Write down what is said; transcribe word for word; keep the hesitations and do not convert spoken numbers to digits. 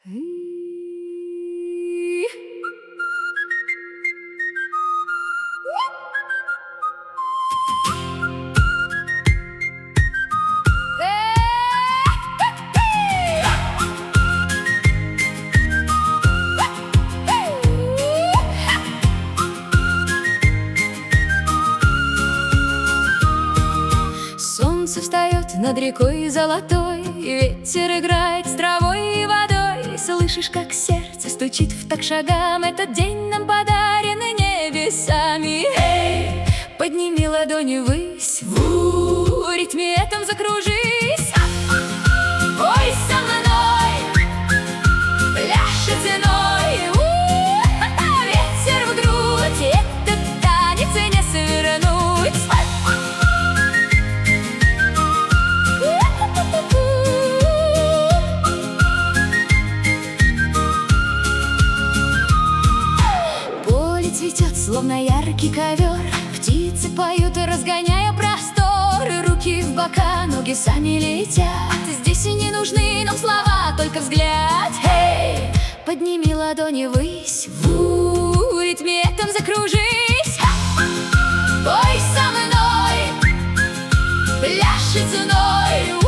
Солнце встает над рекой золотой, ветер играет с травой и водой. Слышишь, как сердце стучит в так шагам, этот день нам подарен небесами. Эй, подними ладони ввысь, в ритме этом закружись. Пой со мной, пляшет зной, ветер в грудь, этот танец не свернуть. Цветет, словно яркий ковер, птицы поют, разгоняя просторы. Руки в бока, ноги сами летят. Здесь и не нужны нам слова, только взгляд. Эй, подними ладони ввысь, в ритме этом закружись. Пой со мной, пляшет зной.